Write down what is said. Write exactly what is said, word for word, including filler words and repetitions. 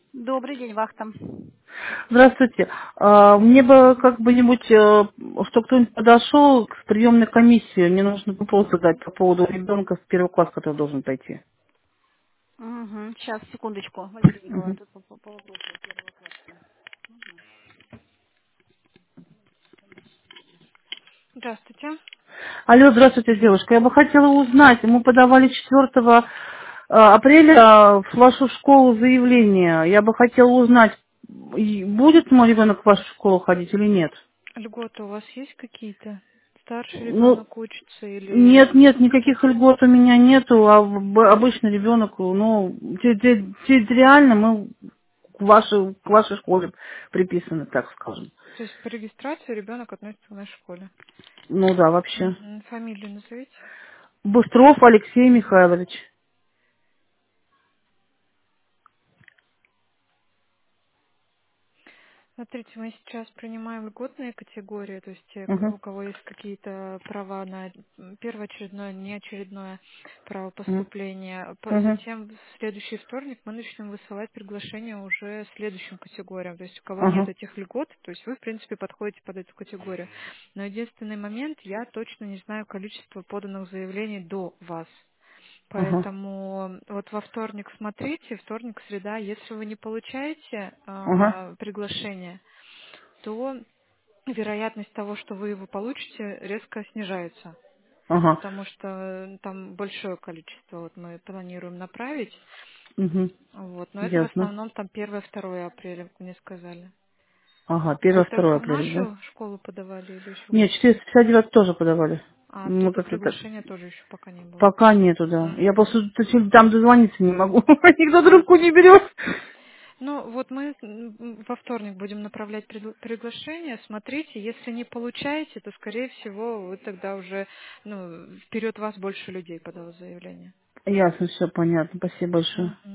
Добрый день, вахта. Здравствуйте. А, Мне бы как бы-нибудь, э, что кто-нибудь подошел к приемной комиссии. Мне нужно вопрос задать по поводу ребенка в первый класс, который должен пойти. Угу. Сейчас, секундочку, Валерия Николаевна, Мгм. тут по, по- по вопросу первого класса. Здравствуйте. Алло, здравствуйте, девушка. Я бы хотела узнать, мы подавали четвёртого апреля в вашу школу заявление. Я бы хотела узнать, и будет мой ребенок в вашу школу ходить или нет? Льготы у вас есть какие-то? Старший Ну, ребенок учится нет, или... нет, никаких льгот у меня нету, а в- обычный ребенок, ну, те- те- территориально мы к вашей, к вашей школе приписаны, так скажем. То есть по регистрации ребенок относится к нашей школе. Ну да, вообще. Угу. Фамилию назовите. Быстров Алексей Михайлович. Смотрите, мы сейчас принимаем льготные категории, то есть те, к- Угу, у кого есть какие-то права на м, первоочередное, неочередное право угу, поступления. По- угу, Затем в следующий вторник мы начнем высылать приглашения уже следующим категориям. То есть у кого нет ага, этих льгот, то есть вы, в принципе, подходите под эту категорию. Но единственный момент, я точно не знаю количество поданных заявлений до вас. ага, Поэтому вот во вторник смотрите, вторник, среда, если вы не получаете ага, а, приглашение, то вероятность того, что вы его получите, резко снижается. ага, Потому что э, там большое количество вот мы планируем направить. угу, Вот. Но это в ясно. основном там первое-второе апреля, как мне сказали. Ага, Вы первое-второе только в апреля, да? нашу школу подавали или еще в Нет, какую? четыреста пятьдесят девять тоже подавали. А Мы оттуда как-то так. приглашения тоже еще пока не было. Пока нету, да. Я Мгм. просто тут там дозвониться не могу. Никто Мгм. трубку не берет. Ну, вот мы м, во вторник будем направлять пригла- приглашение. Смотрите, если не получаете, то, скорее всего, вы тогда уже, ну, вперед вас больше людей подало заявление. Ясно, все понятно. Спасибо большое.